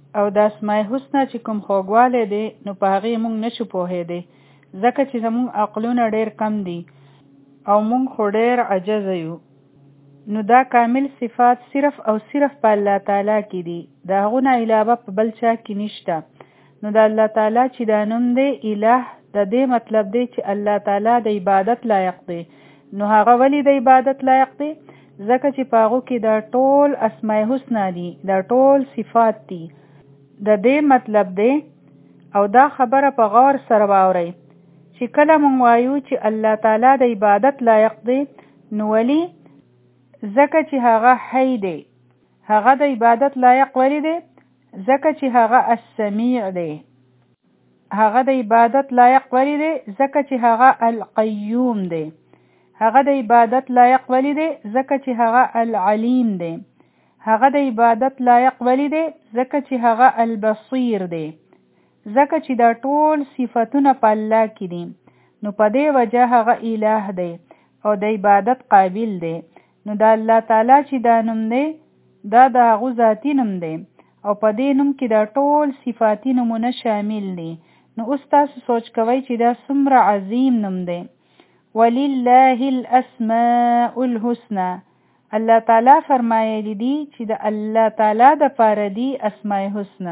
او د اسماء الحسنا چې کوم خوږوالی دی نو په هغې موږ نشو پوهېدی ځکه چې زموږ عقلونه ډېر کم دي او موږ خو ډېر عجزه یو. نو دا کامل صفات صرف او صرف په الله تعالی کې دي، د هغو نه علاوه په بل چا کې نشته. نو د الله تعالی چې دا نوم دی الہ، د دې مطلب دی چې الله تعالی د عبادت لایق دی. نو هغه ولې د عبادت لایق دی؟ ځکه چې په هغو کې دا ټول اسماء حسنا دي، دا ټول صفات دي. د دې مطلب دی او دا خبره په غور سره واورئ چې کله مونږ وایو چې الله تعالی د عبادت لایق دی، نو ولې؟ ځکه چې هغه حی دی. هغه د عبادت لایق ولې دی؟ ځکه چې هغه السمیع دی. هغه د عبادت لایق ولې دی؟ ځکه چې هغه القیوم دی. هغه د عبادت لایق ولې دی؟ ځکه چې هغه العلیم دی. هغه د عبادت لایق ولې دی؟ ځکه چې هغه البصیر دی. ځکه چې دا ټول صفتونه په الله کې دي، نو په دې وجه هغه الہ دی او د عبادت قابل دی. نو د الله تعالی چې دا نوم دی دا د هغو ذاتی نوم دی او په دې نوم کې دا ټول صفاتی نومونه شامل دي. نو اوس تاسو سوچ کوئ چې دا څومره عظیم نوم دی. ولله الاسماء الحسنى، الله تعالی فرمایلی دي چې د الله تعالی د پاره دي اسماء حسنا.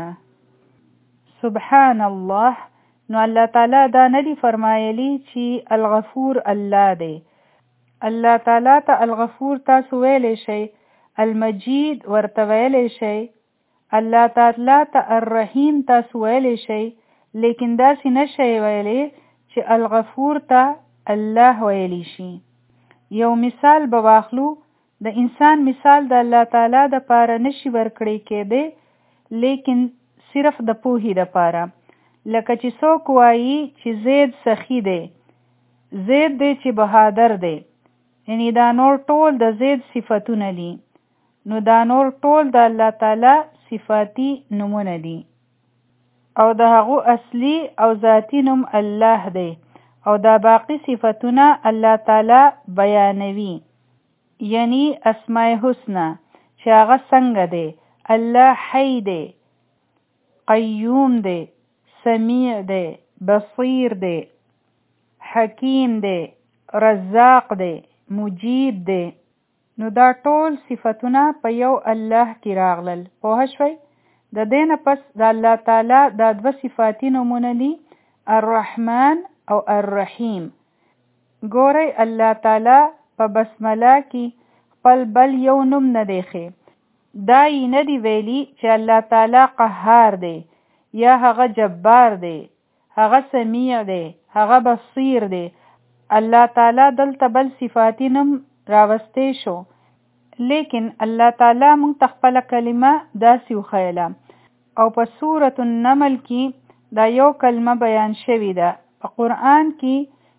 سبحان الله. نو الله تعالی دا نه دي فرمایلی چې الغفور الله دی. الله تعالی ته الغفور تاسو ویلی شئ، المجید ورته ویلی شئ، الله تعالی ته الرحیم تاسو ویلی شئ، لیکن داسې نشئ ویلی چې الغفور ته الله ویلی شي. یو مثال به واخلو. د انسان مثال د الله تعالی د پاره نشي ورکړی کېدی، لیکن صرف د پوهې د پاره. لکه چې څوک وایي چې زید سخی دی، زید دی چې بهادر دی، یعنی دا نور ټول د زید صفتونه دي. نو دا نور ټول د الله تعالی صفاتی نومونه دي او د هغو اصلي او ذاتی نوم الله دی او دا باقی صفتونه الله تعالی بیانوي. یعنی اسماء حسنا چې هغه څنګه دی. الله حی دی، قیوم دی، سمیع دی، بصیر دی، حکیم دی، رزاق دی، مجیب دی. نو دا ټول صفتونه په یو الله کې راغلل. پوه شوئ؟ د دې نه پس د الله تعالی دا دوه صفاتی نومونه دي، الرحمن او الرحیم. ګورئ الله تعالی په بسمله کې خپل بل یو نوم نه دی ښی. دا یې نه دی ویلي چې الله تعالی قهار دی، یا هغه جبار دی، هغه سمیع دی، هغه بصیر دی. الله تعالی دلته بل صفاتی نوم راوستی شو، لیکن الله تعالی مونږ ته خپله کلمه داسې وښیله او په سورة النمل کې دا یو کلمه بیان شوې ده. په قرآن کې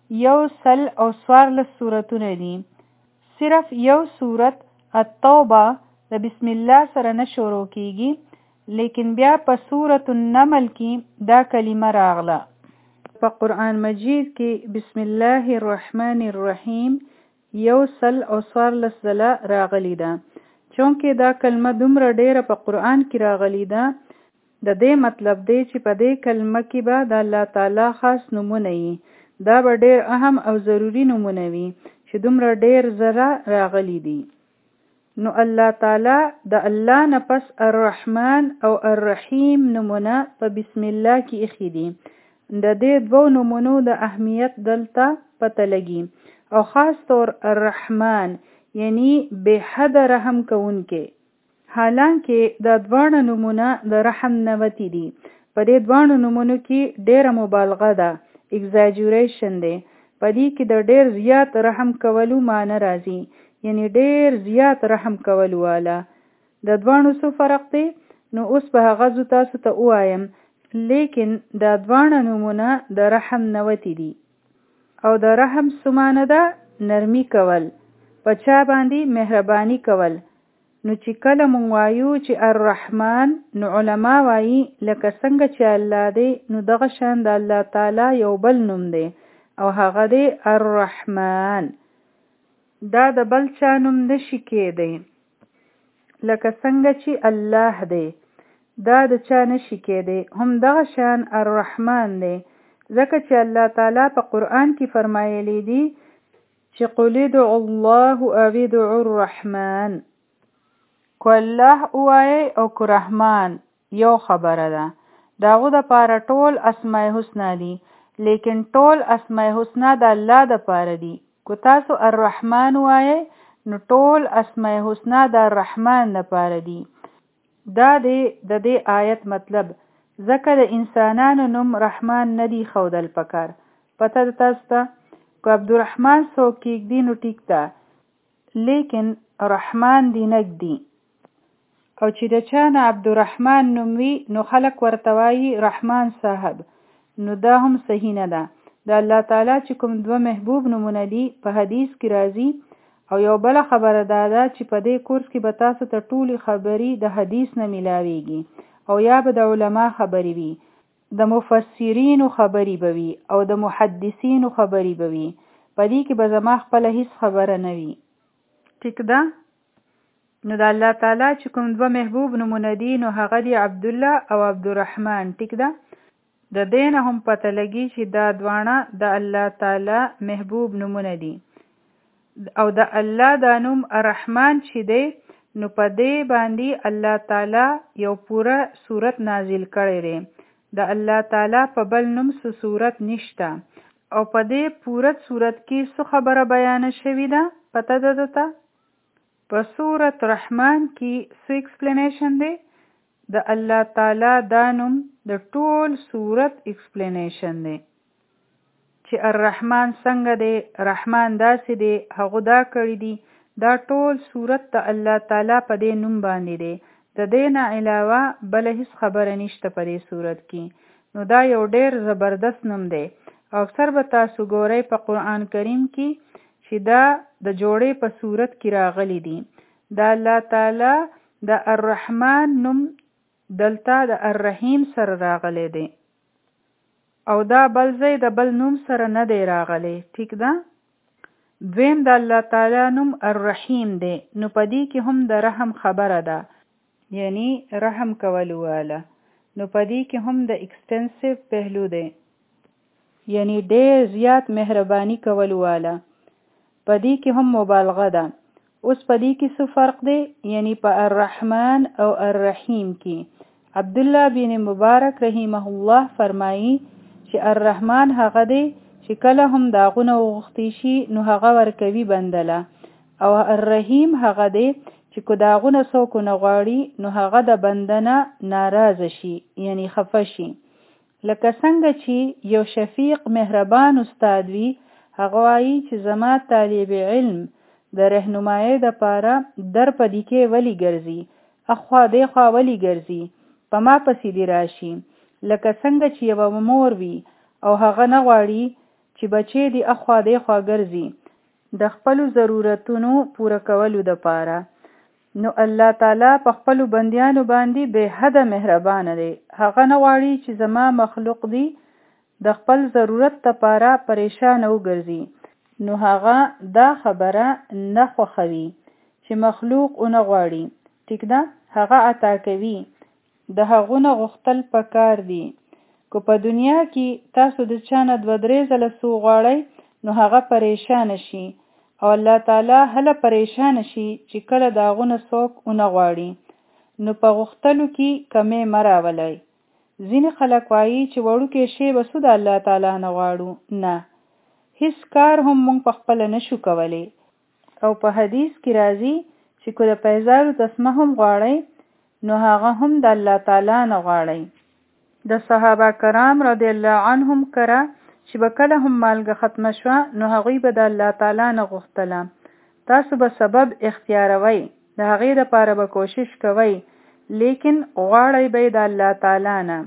114 سورتونه دي. صرف یو سورت التوبه د بسم الله سره نه شروع کیږي، لیکن بیا په سورة النمل کې دا کلمه راغله. په قرآن مجید کې بسم الله الرحمن الرحیم 114 ځله راغلی ده. چونکې دا کلمه دومره ډیره په قرآن کې راغلی ده، د دې مطلب دی چې په دې کلمه کې به د الله تعالی خاص نومونه وي. دا به ډیر اهم او ضروری نومونه وي چې دومره ډیر زره راغلی دي. نو الله تعالی د الله نه پس الرحمن او الرحیم نومونه په بسم الله کې ایښي دي. د دې دوه نومونو د اهمیت دلته پته لګي، او خاص طور الرحمن یعنی بے حد رحم کوونکې. حالانکه دا دواړه نومونه د رحم نه وتی دي. په دې دواړو نومونو کې ډیره مبالغه ده، ایگزاجوریشن دی. په دې کې د ډیر زیات رحم کولو معنی راځي، یعنی ډیر زیات رحم کولو والا. د دواړو څه فرق دی؟ نو اوس به هغه زه تاسو ته ووایم، لیکن دا دواړه نومونه د رحم نه وتی دي. او د رحم څه معنی ده؟ نرمی کول، په چا باندې مهرباني کول. نو چې کله مونږ وایو چې الرحمن، نو علما وایي لکه څنګه چې الله دی، نو دغه شان د الله تعالی یو بل نوم دی او هغه دی الرحمن. دا د بل چا نوم نشي کېدی، لکه څنګه چې الله دی. دا د چا نشي کېدی. هم دغه شان الرحمن دی، ځکه چې الله تعالی په قرآن کې فرمایلی دی چې قل ادعوا الله او ادعوا الرحمن. کو الله ووایئ او کو رحمان یو خبره ده. د هغو دپاره ټول اسماء حسنا دي، لیکن ټول اسماء حسنا د الله دپاره دي. کو تاسو الرحمن ووایئ نو ټول اسماء حسنا د الرحمن دپاره دي. دا دی د دې آیت مطلب. ځکه د انسانانو نوم رحمان نه دی ښودل پکار. پته ده تاسو ته؟ که عبدالرحمن څوک کېږدي نو ټیک ده، لیکن رحمان دی نږدي. او چې د چا نه عبدالرحمن نوم وي نو خلک ورته وایي رحمان صاحب، نو دا هم صحیح نه ده. د الله تعالی چې کوم دوه محبوب نومونه دي په حدیث کې راځي. او یو بله خبره دا ده چې په دې کورس کې به تاسو ته ټولې خبرې د حدیث نه ملاویږي، او یا به د علما خبرې وي، د مفسرینو خبرې به وي، او د محدثینو خبرې به وي. په دې کې به زما خپله هیڅ خبره نه وي. ټیک ده؟ نو د الله تعالی چې کوم دوه محبوب نومونه دي نو هغه دی عبدالله او عبدالرحمن. ټیک ده؟ د دې نه هم پته لګي چې دا دواړه د الله تعالی محبوب نومونه دي. او د الله دا نوم الرحمن چې دی نو په دې باندې الله تعالی یو پوره صورت نازل کړی دی. د الله تعالی په بل نوم څه صورت نشته. او په دې پوره صورت کې څه خبره بیان شوې ده پته ده درته؟ په سورت رحمان کې څه ایکسپلینیشن دی؟ د الله تعالی دا نوم د ټول صورت ایکسپلینیشن دی چې الرحمن څنګه دی، رحمان داسې دی، هغه دا کړی دی. دا ټول صورت د الله تعالی په دې نوم باندې دی. د دې نه علاوه بل هیڅ خبره نشته په دې صورت کې. نو دا یو ډیر زبردست نوم دی. او اکثر به تاسو ګورئ په قرآن کریم کې چې دا د جوړې په صورت کې راغلی دي. د الله تعالی د الرحمن نوم دلته د الرحیم سره راغلی دی، او دا بل ځای د بل نوم سره نه دی راغلی. ټیک ده؟ دویم د الله تعالی نوم الرحیم دی. نو په دې کې هم د رحم خبره ده، یعنی رحم کولو والا. نو په دې کې هم د ایکسټنسیو پهلو دی، یعنی ډېر زیات مهرباني کولو والا. په دې کې هم مبالغه ده. اوس په دې کې څه فرق دی؟ یعنی په الرحمن او الرحیم کې عبدالله بن مبارک رحمه الله فرمایي چې الرحمن هغه دی چې کله هم داغونه وغوښتي شي نو هغه ورکوي بندله، او الرحیم هغه دی چې که داغونه څوک نه غواړي نو هغه د بندنه ناراضه شي، یعنی خفه شي. لکه څنګه چې یو شفیق مهربان استاد وي، هغه وایي چې زما طالب علم د رهنمایۍ دپاره در په دیکې ولی ګرځي، اخوا دیخوا ولی ګرځي، په ما پسې دې راشي. لکه څنګه چې یوه مور وي او هغه نه غواړي چې بچی دې اخوا دیخوا ګرځي د خپلو ضرورتونو پوره کولو دپاره. نو الله تعالی په خپلو بندیانو باندې بې حده مهربانه دی. هغه نه غواړي چې زما مخلوق دی د خپل ضرورت دپاره پریشانه وګرځي. نو هغه دا خبره نه خوښوي چې مخلوق ونه غواړي. ټیک ده؟ هغه عطا کوي. د هغونه غوښتل پکار دي. که په دنیا کې تاسو د چا نه 2-3 ځله څه وغواړئ نو هغه پریشانه شي، او الله تعالی هله پریشانه شي چې کله د هغونه څوک ونه غواړي. نو په غوښتلو کې کمی مه راولئ. ځینې خلک وایي چې وړوکی شی به څه د الله تعالی نه غواړو. نه، هیڅ کار هم موږ په خپله نشو کولی. او په حدیث کې راځي چې که د پیزارو تسمه هم غواړئ نو هغه هم د الله تعالی نه غواړئ. د صحابه کرام رضی الله عنهم کره چې به کله هم مالګه ختمه شوه نو هغوی به د الله تعالی نه غوښتله. تاسو به سبب اختیاروئ، د هغې دپاره به کوشش کوئ، لیکن غواړئ به د الله تعالی نه.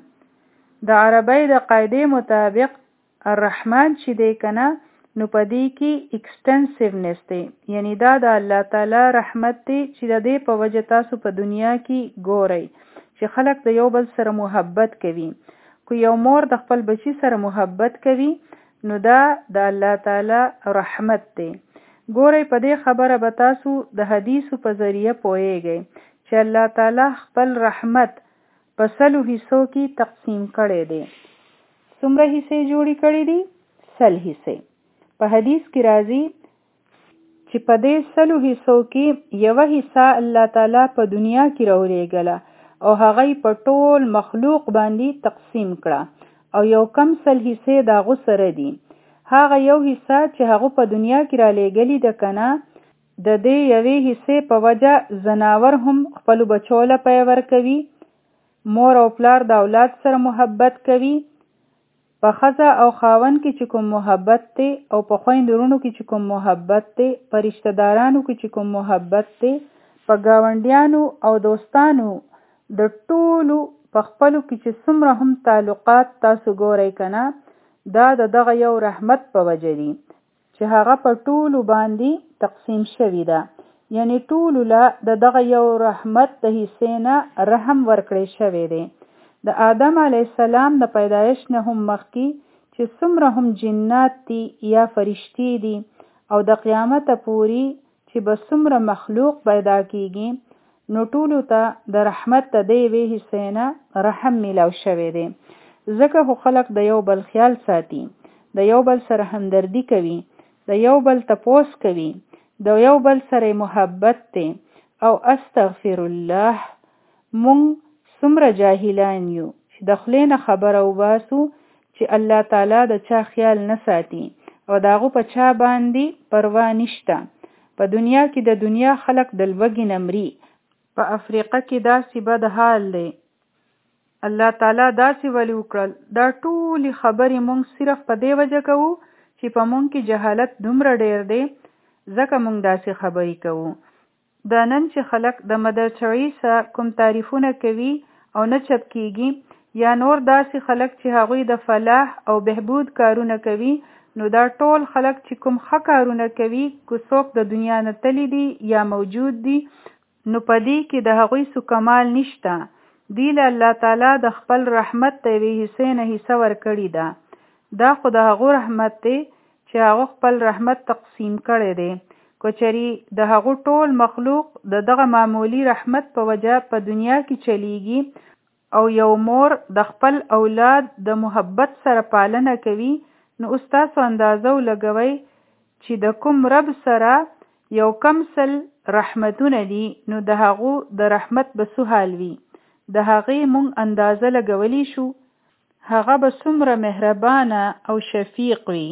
د عربۍ د قاعدې مطابق الرحمن چې دی که نه نو په دې کې ایکسټنسیونس دی، یعنی دا د الله تعالی رحمت دی چې د دې په وجه تاسو په دنیا کې ګورئ چې خلک د یو بل سره محبت کوي. که یو مور د خپل بچی سره محبت کوي نو دا د الله تعالی رحمت دی. ګورئ په دې خبره به تاسو د حدیثو په ذریعه پوهیږئ چې الله تعالی خپل رحمت په 100 حصو کې تقسیم کړی دی. څومره حصے جوړې کړې دي؟ 100 حصے. په حدیث کې راځي چې په دې 100 حصو کې یو حصہ الله تعالی په دنیا کې راولېږله او هغه په ټول مخلوق باندې تقسیم کړه او یو کم 100 حصے داغه سره دي. هغه یو حصہ چې هغه په دنیا کې را لېږلي د کنه د دې یوې حصے په وجه زناور هم خپل بچو له پیور کوي، مور او پلار د اولاد سره محبت کوي، په ښځه او خاوند کې چې کوم محبت دی او په خویندرونو کې چې کوم محبت دی، په رشتہ دارانو کې چې کوم محبت دی، په ګاونډیانو او دوستانو د ټولو په خپلو کې چې څومره هم تعلقات تاسو ګورئ کنه دا دغه یو رحمت په وجه دی چې هغه په ټولو باندې تقسیم شوی ده. یعنی ټولو له دغه یو رحمت د حصې نه رحم ورکړی شوی دی. د آدم علیه السلام د پیدایش نه هم مخکې چې څومره هم جنات دي یا فرشتي دي او د قیامت پورې چې به څومره مخلوق پیدا کیږي نو ټولو ته د رحمت د دې وی حصې نه رحم ملاو شوی دی. ځکه خو خلق د یو بل خیال ساتي، د یو بل سره همدردی کوي، د یو بل تپوس کوي، د یو بل سره محبت دی. او استغفر الله مونږ څومره جاهلان یو چې د خولې نه خبره وباسو چې الله تعالی د چا خیال نه ساتي او داغو په چا باندې پروا نشته. په دنیا کې د دنیا خلق د لوږې نه مري. په افریقا کې داسې بد حال دی. الله تعالی داسې ولي وکړل. دا ټولې خبرې مونږ صرف په دې وجه کوو چې په مونږ کې جهالت دومره ډیر دی ځکه مونږ داسې خبرې کوو. دا نن چې خلق د مدر تریسا کوم تعریفونه کوي او نه چپ کیږي یا نور داسې خلق چې هغوی د فلاح او بهبود کارونه کوي نو دا ټول خلق چې کوم ښه کارونه کوي کو څوک د دنیا نه تللی دي یا موجود دي نو په دې کې د هغوی څه کمال نشته. دی له الله تعالی د خپل رحمت ته یوې حصې نه حصه ورکړې ده. دا خو د هغو رحمت دی چې هغه خپل رحمت تقسیم کړی دی. کچری د هغو ټول مخلوق د دغه معمولی رحمت په وجه په دنیا کې چلیږي او یو مور د خپل اولاد د محبت سره پالنه کوي نو تاسو اندازه ولګوئ چې د کوم رب سره یو کم سل رحمتونه دي نو د هغو د رحمت به څه حال وي. د هغې مونږ اندازه لګولی شو. هغه به څومره مهربانه او شفیق وي.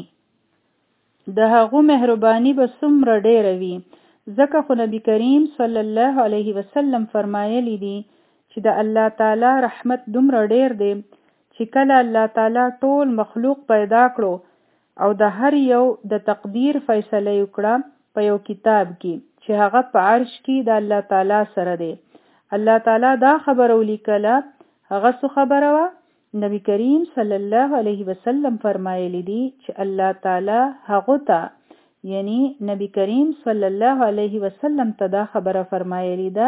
د هغو مهرباني به څومره ډیره وي. ځکه خو نبی کریم صلی الله علیه وسلم فرمایلی دي چې د الله تعالی رحمت دومره ډیر دی چې کله الله تعالی ټول مخلوق پیدا کړو او د هر یو د تقدیر فیصله وکړه په یو کتاب کې چې هغه په عرش کې د الله تعالی سره دی. الله تعالی دا خبره ولیکله. هغه څه خبره وه؟ نبی کریم صلی الله علیه وسلم فرمایلی دي چې الله تعالی هغه ته یعنی نبی کریم صلی الله علیه وسلم ته دا خبره فرمایلی ده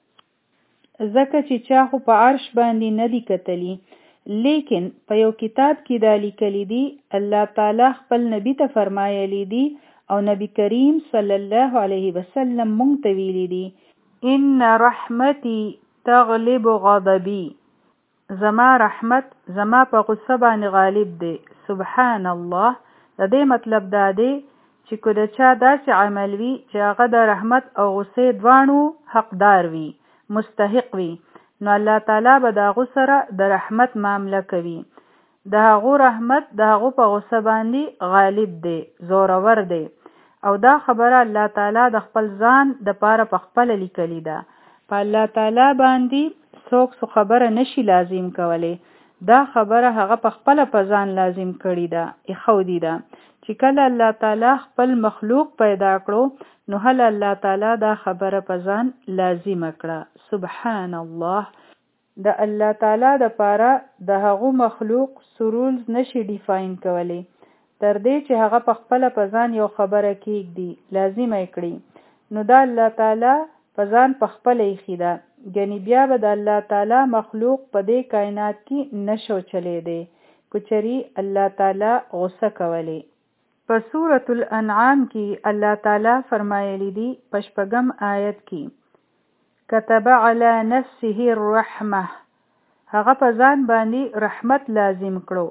ځکه چې چا خو په عرش باندې نه دی کتلی لیکن په یو کتاب کې دا لیکلی دي الله تعالی خپل نبی ته فرمایلی دي او نبی کریم صلی الله علیه وسلم مونږ ته ویلی دي ان رحمتي تغلب غضبي. زما رحمت زما په غصه باندې غالب دی. سبحان الله. د دې مطلب دا دی چې که د چا داسې عمل وي چې هغه د رحمت او غصې دواړو حقدار وي، مستحق وي، نو الله تعالی به د هغو سره د رحمت معامله کوي. د هغو رحمت د هغو په غصه باندې غالب دی، زورور دی. او دا خبره الله تعالی د خپل ځان د پاره په خپله لیکلې ده. په الله تعالی باندې څوک څه خبره نشي لازم کولی. دا خبره هغه په خپله په ځان لازم کړې ده، ایښودې ده چې کله الله تعالی خپل مخلوق پیدا کړو نو هله الله تعالی دا خبره په ځان لازم کړه. سبحان الله. د الله تعالی د پاره د هغو مخلوق سرولز نشي ډیفاین کولی تر دې چې هغه په خپله په ځان یو خبره کېږدي، لازمه یې کړي نو دا الله تعالی په ځان په خپله ایښې ده. ګنې بیا به د الله تعالی مخلوق په دې کائنات کې نشو چلیدی که چېرې الله تعالی غصه کولی. په سورة الانعام کې الله تعالی فرمایلی دي په 6 آیت کې كتب على نفسه الرحمه. هغه په ځان باندې رحمت لازم کړو.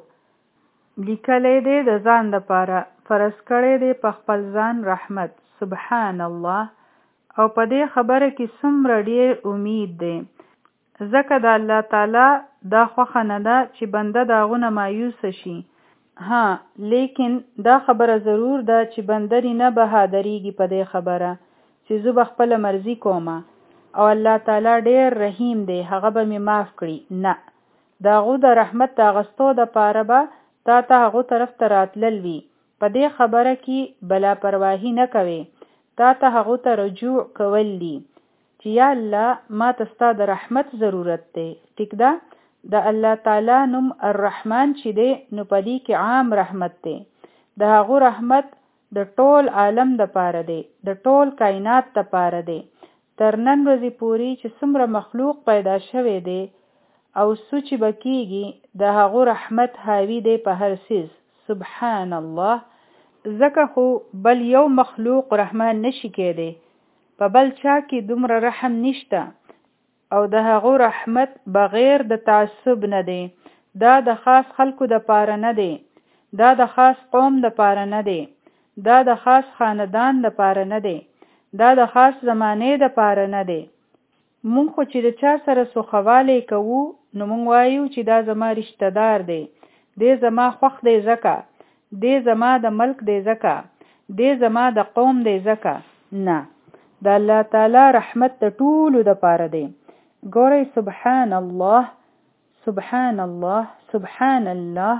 لیکلی دی د ځان دپاره، فرض کړی دی په خپل ځان رحمت. سبحان الله. او په دې خبره کې څومره ډېر امید دی، ځکه د الله تعالی دا خوښه نه ده چې بنده د هغونه مایوسه شي. ها، لیکن دا خبره ضرور ده چې بنده نه بهادریږي په دې خبره چې زه به خپله مرضي کومه او الله تعالی ډېر رحیم دی، هغه به مې معاف کړي. نه، د هغو د رحمت د اخیستو دپاره به تا ته هغو طرف ته راتلل وي. په دې خبره کې بلا پرواهي نه کوې، تا ته هغو ته رجوع کول دي چې یا الله ما ته ستا د رحمت ضرورت دی. ټیک ده؟ د الله تعالی نوم الرحمن چې دی نو په دې کې عام رحمت دی. د هغو رحمت د ټول عالم دپاره دی، د ټول کائنات دپاره دی. تر نن ورځې پورې چې څومره مخلوق پیدا شوی دی او څه چې به کېږي د هغو رحمت حاوي دی په هر څیز. سبحان الله. ځکه خو بل یو مخلوق رحمان نشي کېدی، په بل چا کې دومره رحم نشته او د هغو رحمت بغیر د تعصب نه دی. دا د خاص خلکو دپاره نه دی، دا د خاص قوم دپاره نه دی، دا د خاص خاندان دپاره نه دی، دا د خاص زمانې دپاره نه دی. مونږ خو چې د چا سره سوخوالی کوو نو مونږ وایو چې دا زما رشته دار دی، دی زما خوښ دی ځکه، دی زما د ملک دی ځکه، دی زما د قوم دی ځکه. نه، د الله تعالی رحمت د ټولو دپاره دی. ګورئ، سبحان الله، سبحان الله، سبحان الله.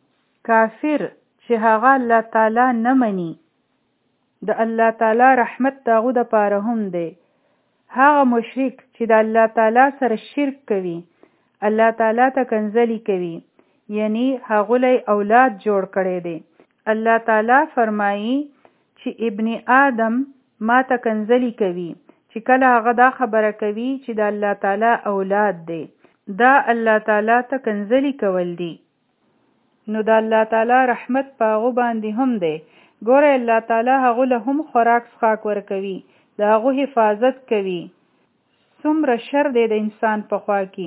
کافر چې هغه الله تعالی نه مني، د الله تعالی رحمت د هغو دپاره هم دی. هغه مشرک چې د الله تعالی سره شرک کوي، الله تعالی ته کنځلي کوي، یعنی هغوی اولاد جوړ کړی دی. الله تعالی فرمایي چې ابن آدم ما ته کنځلي کوي چې کله هغه دا خبره کوي چې د الله تعالی اولاد دی. دا الله تعالی ته کنځلي کول دي. نو د الله تعالی رحمت په هغو باندې هم دی. ګوره، الله تعالی هغو له هم خوراک څښاک ورکوي، د هغو حفاظت کوي. څومره شر دی د انسان په خوا کې.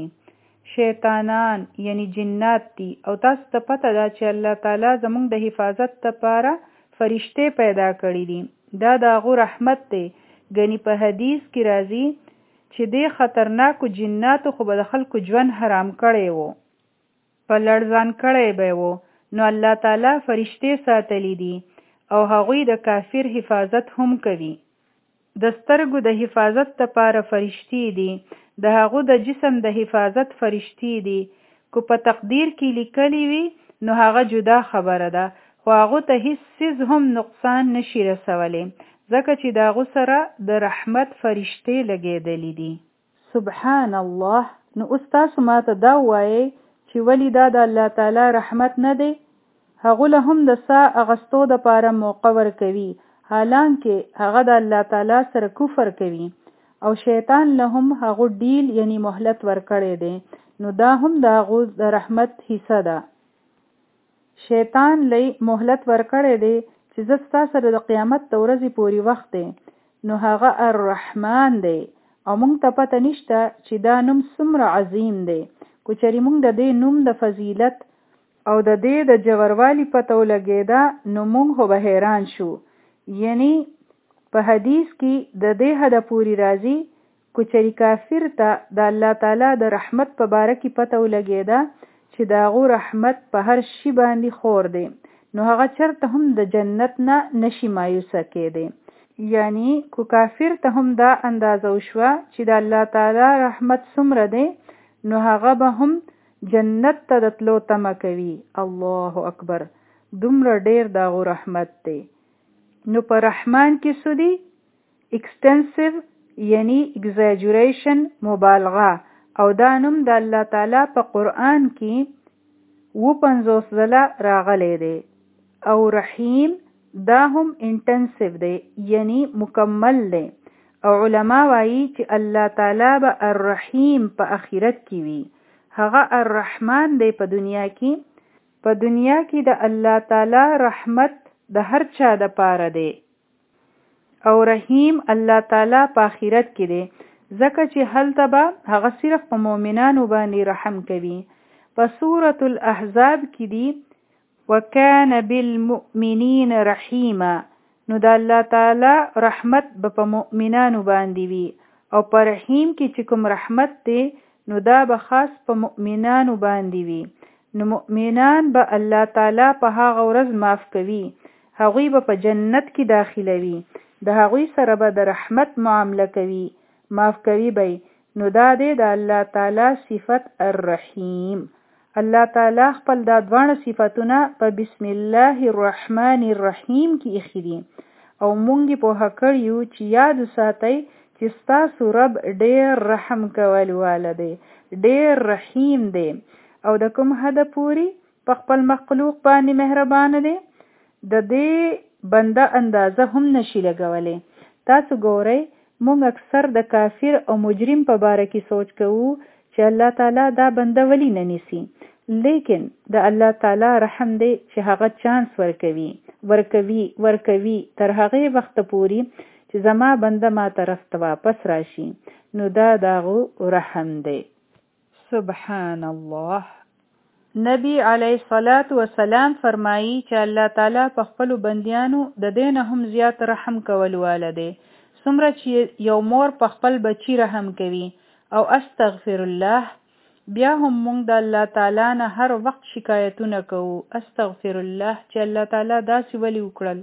شیطانان یعنی جنات دي او تاسو ته پته ده چې الله تعالی زموږ د حفاظت لپاره فرشتې پیدا کړي دي. دا د هغو رحمت دی. ګنې په حدیث کې راځي چې دې خطرناکو جناتو خو به د خلکو ژوند حرام کړی وو، په لړزان کړی به وو، نو الله تعالی فرشتې ساتلی دي او هغوی د کافر حفاظت هم کوي. د سترګو د حفاظت لپاره فرشتې دي، د هغو د جسم د حفاظت فرشتې دي. کو په تقدیر کې لیکلی وي نو هغه جدا خبره ده، خو هغو ته هیڅ څیز هم نقصان نشي رسولی، ځکه چې د هغو سره د رحمت فرشتې لګېدلی دي. سبحان الله. نو اوس تاسو ما ته دا ووایئ چې ولې دا د الله تعالی رحمت نه دی؟ هغو له هم د ساه اغستو دپاره موقع ورکوي، حالانکه هغه د الله تعالی سره کفر کوي، او شیطان له هم هغو ډیل یعنی مهلت ورکړی دی. نو دا هم د هغو د رحمت حصه ده. شیطان له مهلت ورکړی دی چې زه ستا سره د قیامت د ورځې پورې وخت دی. نو هغه الرحمن دی او مونږ ته پته نشته چې دا نوم څومره عظیم دی. کو چېرې مونږ د دې نوم د فضیلت او د دې د جغروالي پته ولګېده نو مونږ خو به حیران شو. یعنی په حدیث کې د دې حده پورې راځي کو چېرې کافر ته د الله تعالی د رحمت په باره کې پته ولګېده چې د هغو رحمت په هر شي باندې خور دی، نو هغه چرته هم د جنت نه نشي مایوسه کېدی. یعنی کو کافر ته هم دا اندازه وشوه چې د الله تعالی رحمت څومره دی، نو هغه به هم جنت ته د تلو تمه کوي. الله اکبر. دومره ډیر د هغو رحمت دی. نو په رحمان کې څه دي؟ ایکسټنسیو یعنی ایگزاجوریشن، مبالغه. او دا نوم د الله تعالی په قرآن کې 50 ځله راغلی دی. او رحیم دا هم انټنسیو دی یعنی مکمل دی. او علما وایي چې الله تعالی به الرحیم په آخرت کې وي. هغه الرحمن دی په دنیا کې. په دنیا کې د الله تعالی رحمت د هر چا د پاره دی، او رحیم الله تعالی په آخرت کې دی. ځکه چې هلته به هغه صرف په مؤمنانو باندې رحم کوي. په سورة الاحزاب کې دی وکان بالمؤمنین رحیما، نو د الله تعالی رحمت به په مؤمنانو باندې وي، او په رحیم کې چې کوم رحمت دی نو دا به خاص په مؤمنانو باندې وي. نو مؤمنان به الله تعالی په هغه ورځ معاف کوي، هغوی به په جنت کې داخلوي، د هغوی سره به د رحمت معامله کوي، معاف کوي به. نو دا دی د الله تعالی صفت الرحیم. الله تعالی خپل دا دوانه صفاتونه په بسم الله الرحمن الرحیم کې ایښي دي، او مونږ په هکړ یو چې یاد ساتي چې ستاسو رب ډیر رحم کول واله دی، ډیر رحیم دی، او د کوم حد پوری په خپل مخلوق باندې مهربان دی د دې بنده اندازه هم نشي لګولې. تاسو ګورئ مونږ اکثر د کافر او مجرم په باره کې سوچ کوو چې الله تعالی دا بنده ولی نه نیسي، لیکن د الله تعالی رحم دی چې هغه چانس ورکوي تر هغه وخت پوري چې زما بنده ما طرف ته واپس راشي، نو دا داغو رحم دی. سبحان الله. نبی علیه الصلاة والسلام فرمایي چې الله تعالی په خپل بندیانو د دین هم زیات رحم کول واله دی. څومره چې یو مور په خپل بچی رحم کوي او استغفر الله، بیا هم مونږ د الله تعالی نه هر وخت شکایتونه کوو، استغفر الله چې الله تعالی داسې ولی وکړل.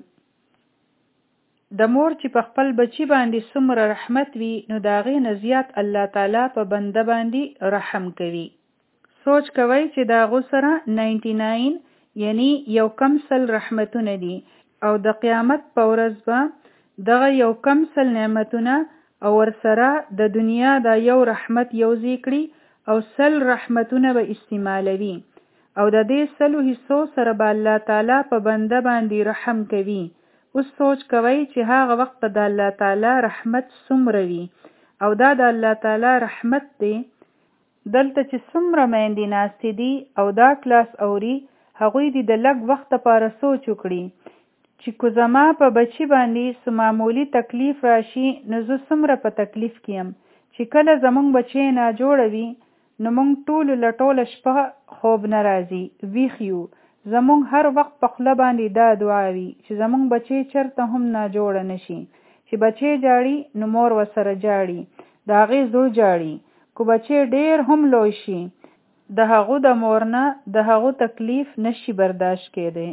د مور چې په خپل بچی باندې څومره رحمت وي نو د هغې نه زیات الله تعالی په بنده باندې رحم کوي. سوچ کوئ چې د هغو سره 99 یعنی یو کم سل رحمتونه دي، او د قیامت په ورځ به دغه یو کم سل نعمتونه او ورسره د دنیا د یو رحمت یوځای کړي او سل رحمتونه به استعمالوي، او د دې سلو حصو سره به الله تعالی په بنده باندې رحم کوي. اوس سوچ کوئ چې هغه وخت د الله تعالی رحمت څومره وي، او دا د الله تعالی رحمت دی. دلته چې څومره میندې ناستې دي او دا کلاس اوري، هغوی دې د لږ وخت لپاره سوچ وکړي چې کو زما په بچی باندې څه معمولي تکلیف راشي نو زه څومره په تکلیف کې یم. چې کله زمونږ بچی ناجوړه وي نو مونږ ټولو له ټوله شپه خوب نه راځي، ویښ یو. زمونږ هر وخت په خوله باندې دا دعا وي چې زمونږ بچی چرته هم ناجوړه نشي. چې بچی جاړي نو مور ورسره جاړي، د هغې زوی جاړي. کو بچی ډیر هم لوی شي، د هغو د مور نه د هغو تکلیف نشي برداشت کېدی.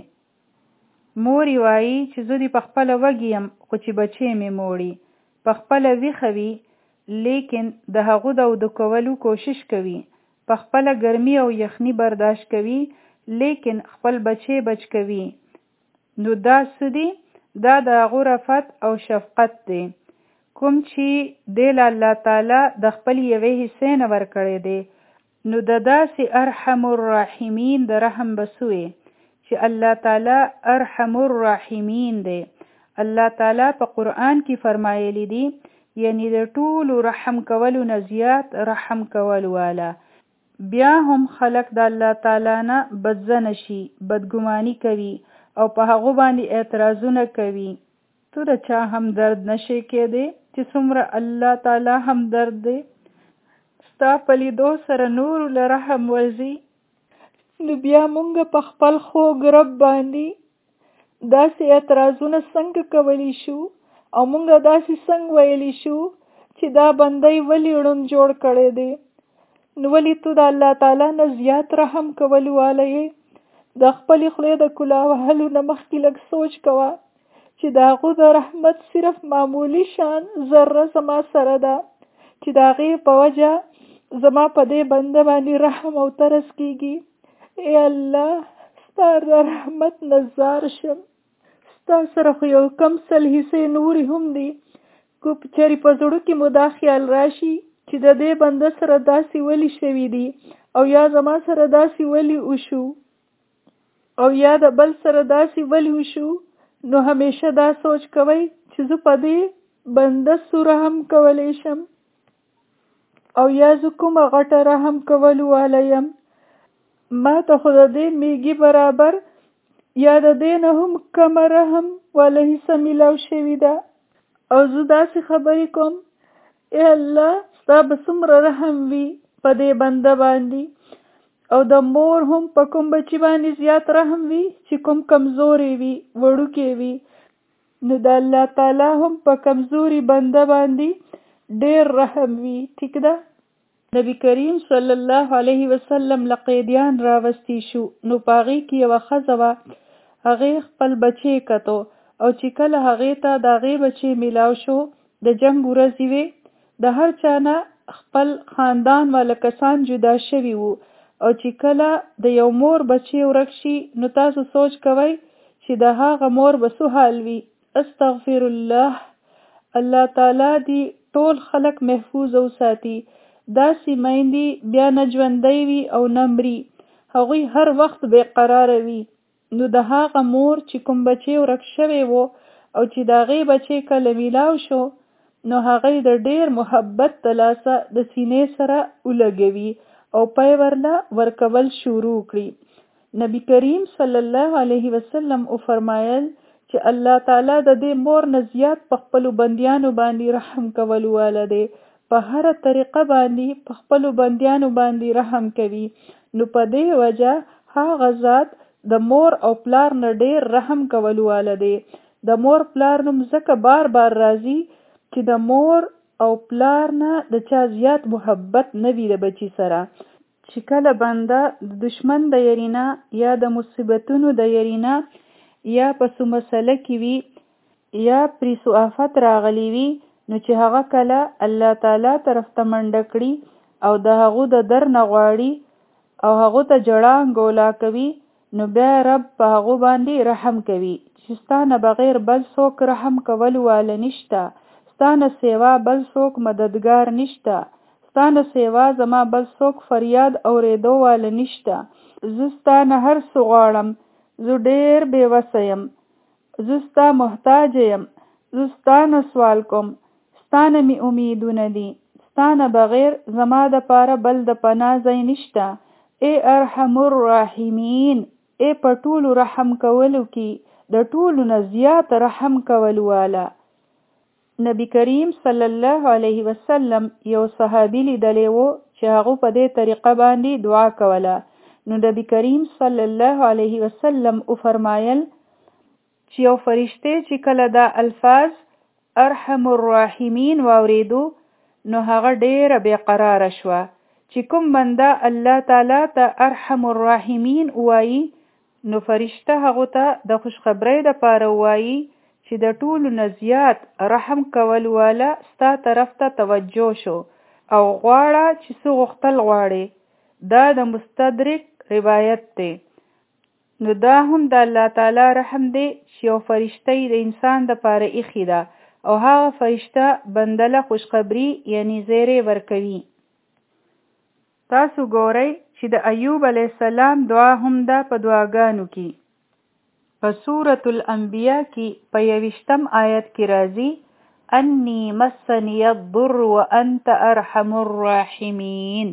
موري وایي چې زه دې په خپله وږې یم خو چې بچی مې موړي، په خپله ویښه وي لیکن د هغو د اودو کولو کوشش کوي، په خپله ګرمي او یخني برداشت کوي لیکن خپل بچی بچ کوي. نو دا څه دی؟ دا د هغو رفت او شفقت دی کوم چې دی له الله تعالی د خپل یوې حصې نه ورکړی دی. نو د داسې ارحم الراحمین د رحم بسوي چې الله تعالی ارحم الراحمین دی. الله تعالی په قرآن کې فرمایلی دی یعنی د ټولو رحم کولو نه زیات رحم کول والا. بیا هم خلق د الله تعالی نه بدزنه شي، بدګماني کوي او په هغو باندې اعتراضونه کوي. تو د چا هم درد نشي کېدی چې څومره الله تعالی هم درد دی. ستا په لیدو سره نور له رحم ورځي، نو بیا مونږ په خپل خوږ رب باندې داسې اعتراضونه څنګه کولی شو، او مونږ داسې څنګه ویلی شو چې دا بندی ولی ړوند جوړ کړی دی. نو ولی تو د الله تعالی نه زیات رحم کول والی یې؟ د خپلې خولې د کلا وهلو نه مخکې لږ سوچ کوه چې د هغو د رحمت صرف معمولی شان ذره زما سره ده، چې د هغې په وجه زما په دې بنده باندې رحم او ترس کېږي. ای الله، ستا د رحمت نظار شم. ستا سره خو یو کم سل حصې نورې هم دي. کو چېرې په زړه کې مو دا خیال راشي چې د دې بنده سره داسې ولی شوي دي، او یا زما سره داسې ولی وشو، او یا د بل سره داسې ولی وشو، نو همیشه دا سوچ کوئ چې زه په دې بنده سو رحم کولی شم، او یا زه کومه غټه رحم کولو والی یم. ما ته خو د دې میږي برابر یا د دې نه هم کمه رحم والی حصه میلاو شوې ده. او زه داسې خبرې کوم اے الله ستا به څومره رحم وي په دې بنده باندې، او د مور هم په کوم بچي باندې زیات رحم وي چې کوم کمزوري وي، وړوکی وي، نو د الله تعالی هم په کمزوري بنده باندې ډیر رحم وي. ټیک ده. نبی کریم صلی الله علیه وسلم له قیدیان راوستی شو، نو په هغې کې یوه ښځه وه، هغې خپل بچی کتو، او چې کله هغې ته د هغې بچی میلاو شو، د جنګ ورځې وې، د هر چا نه خپل خاندان والا کسان جدا شوي وو، او چې کله د یو مور بچی ورک شي، نو تاسو سوچ کوئ چې د هغه مور به څه حال وي. استغفر الله. الله تعالی دی ټول خلق محفوظ او ساتي. داسې میندې بیا نه ژوندی وي او نه مري، هغوی هر وخت بې قراره وي. نو د هغه مور چې کوم بچی ورک شوی وو، او چې د هغې بچی کله میلاو شو، نو هغې د ډیر محبت د لاسه د سینې سره ولګوي او پی ورله ورکول شروع کړي. نبی کریم صلی الله علیه وسلم او فرمایل چې الله تعالی د دې مور نه زیات په خپلو بندیانو باندې رحم کول واله دی. په هره طریقه باندې په خپلو بندیانو باندې رحم کوي. نو په دې وجه هغه ذات د مور او پلار نه ډیر رحم کول واله دی. د مور پلار نوم ځکه بار بار راځي چې د مور او پلار نه د چا زیات محبت نه وي د بچی سره. چې کله بنده د دشمن د یرینا یا د مصیبتونو د یرینا یا په څه مسله کې وي یا پرې څه آفت راغلی وي، نو چې هغه کله الله تعالی طرف ته منډه کړي او د هغو د در نه غواړي او هغو ته جړه انګولا کوي، نو بیا رب په هغو باندې رحم کوي چې ستا نه بغیر بل څوک رحم کول واله نشته، ستا نه سیوا بل څوک مددگار نشته، ستا نه سیوا زما بل څوک فریاد اوریدو واله نشته. زه ستا نه هر څه غواړم، زه ډیر بې وسه یم، زه ستا محتاج یم، زه ستا نه سوال کوم، ستا نه مې امیدونه دي، ستا نه بغیر زما د پاره بل د پناه ځای نشته. ای ارحم الراحمین، ای په ټولو رحم کولو کې د ټولو نه زیات رحم کولو والا. نبی کریم صلی الله علیه وسلم یو صحابي لیدلی و چې هغه په دې طریقه باندې دعا کوله. نو نبی کریم صلی الله علیه وسلم او فرمایل چې یو فرشته چې کله دا الفاظ ارحم الراحمین واوریدو، نو هغه ډیره بے قراره شوه. چې کوم بنده الله تعالی ته ارحم الراحمین وایي، نو فرشته هغه ته د خوشخبری د پاره وایي چې د ټولو نه زیات رحم کول والا ستا طرف ته توجه شو او غواړه چې څه غوښتل غواړي. دا د مستدرک روایت دی. نو دا هم د الله تعالی رحم دی چې یو فرشته د انسان د پاره ایښې ده او هغه فرشته بنده له خوشخبری یعنی زیری ورکوي. تاسو ګورئ چې د ایوب علیه السلام دعا هم ده په دعاګانو کې. په سورة الانبیاء کې په 21 آیت کې راځي انی مسنی الضر وانت ارحم الراحمین.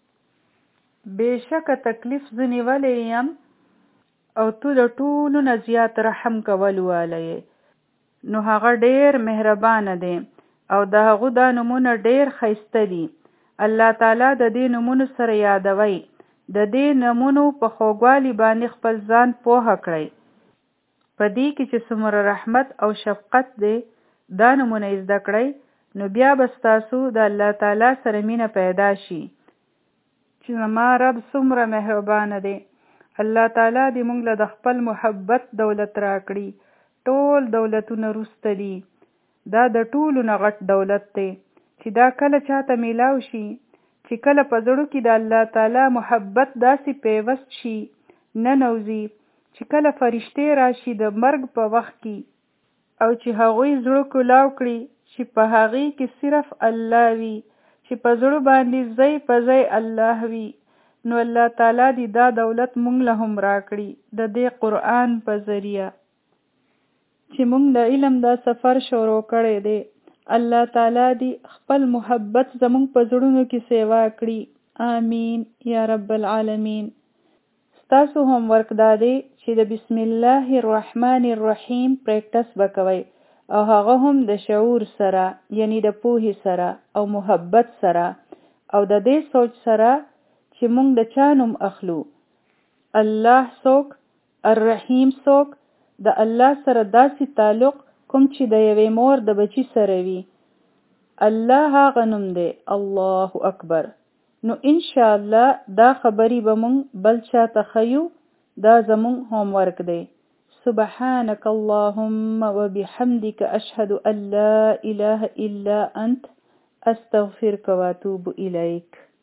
بېشکه تکلیف زه نیولی یم او تو د ټولو نه زیات رحم کول والی یې. نو هغه ډیر مهربانه دی او د هغو دا نومونه ډیر ښایسته دي. الله تعالی د دې نومونو سره یادوي. د دې نومونو په خوږوالي باندې خپل ځان پوهه کړئ. په دې کې چې څومره رحمت او شفقت دی، دا نومونه زده کړئ، نو بیا به ستاسو د الله تعالی سره مینه پیدا شي چې زما رب څومره مهربانه دی. الله تعالی دې موږ له د خپل محبت دولت راکړي. ټول دولتونه وروسته دي، دا د ټولو نه غټ دولت دی چې دا کله چاته میلاو شي چې کله په زړه کې د الله تعالی محبت داسې پیوست شي ننوځي چې کله فرشتې راشي د مرګ په وخت کې او چې هغوی زړه کولاو کړي چې په هغې کې صرف الله وي، چې په زړه باندې ځای په ځای الله وي، نو الله تعالی دې دا دولت مونږ له هم راکړي د دې قرآن په ذریعه چې مونږ د علم دا سفر شروع کړی دی. الله تعالی دې خپل محبت زمونږ په زړونو کې سیوا کړي. آمین یا رب العالمین. ستاسو هم ورک دا دی چې د بسم الله الرحمن الرحیم پریکټس وکوئ او هغه هم د شعور سره، یعنی د پوهې سره او محبت سره، او د دې سوچ سره چې مونږ د چا نوم اخلو. الله څوک، الرحیم څوک، د الله سره داسې تعلق کوم چې د یوې مور د بچی سره وي. الله هغه نوم دی، الله اکبر. نو انشاءالله دا خبرې به مونږ بل چاته ښیو. دا زمونږ هوم ورک دی. سبحانك اللهم وبحمدك أشهد أن لا إله إلا أنت أستغفرك وأتوب إليك.